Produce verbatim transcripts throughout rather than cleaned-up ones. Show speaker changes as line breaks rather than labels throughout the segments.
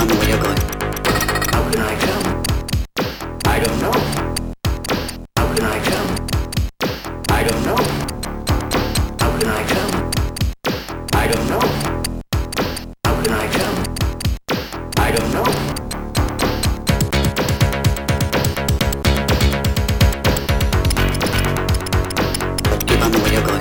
on the way you're going.
How can I tell? I don't know. How can I tell? I don't know. How can I tell? I don't know. How can I tell? I don't know.
Keep on the way you're going.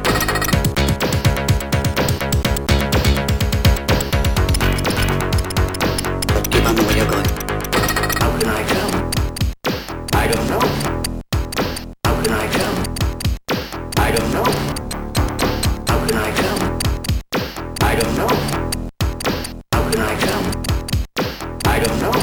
Keep on the way you're going.
How can I tell? I don't know. How can I tell? I don't know. How can I tell? I don't know. How can I tell? I don't know.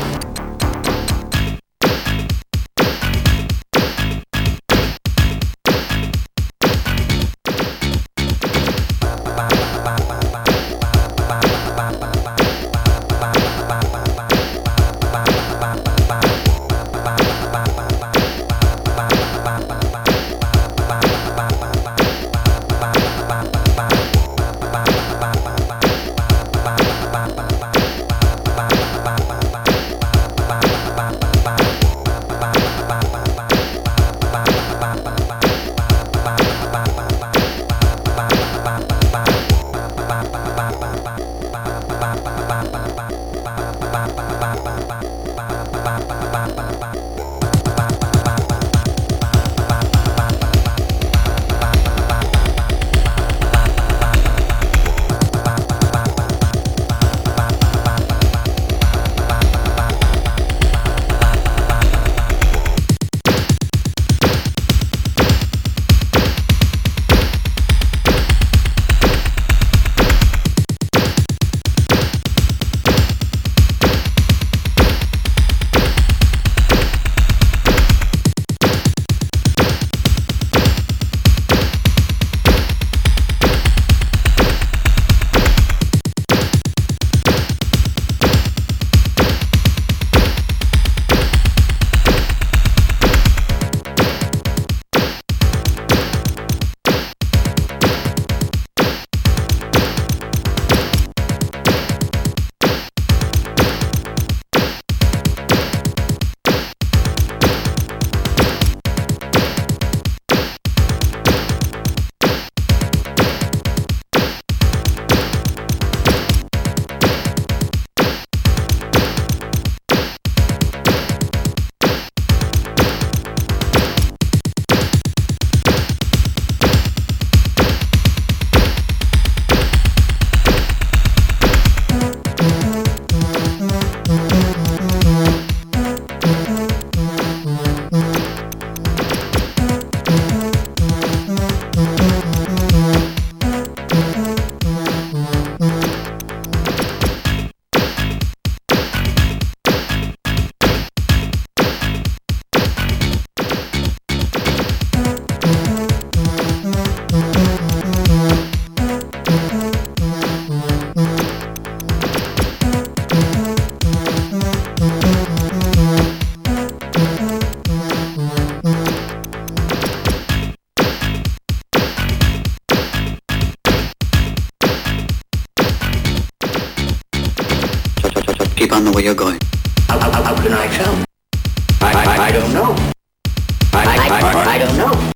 Keep on the way you're going.
How, how, how can I tell? I, I, I don't know. I, I, I, I don't know.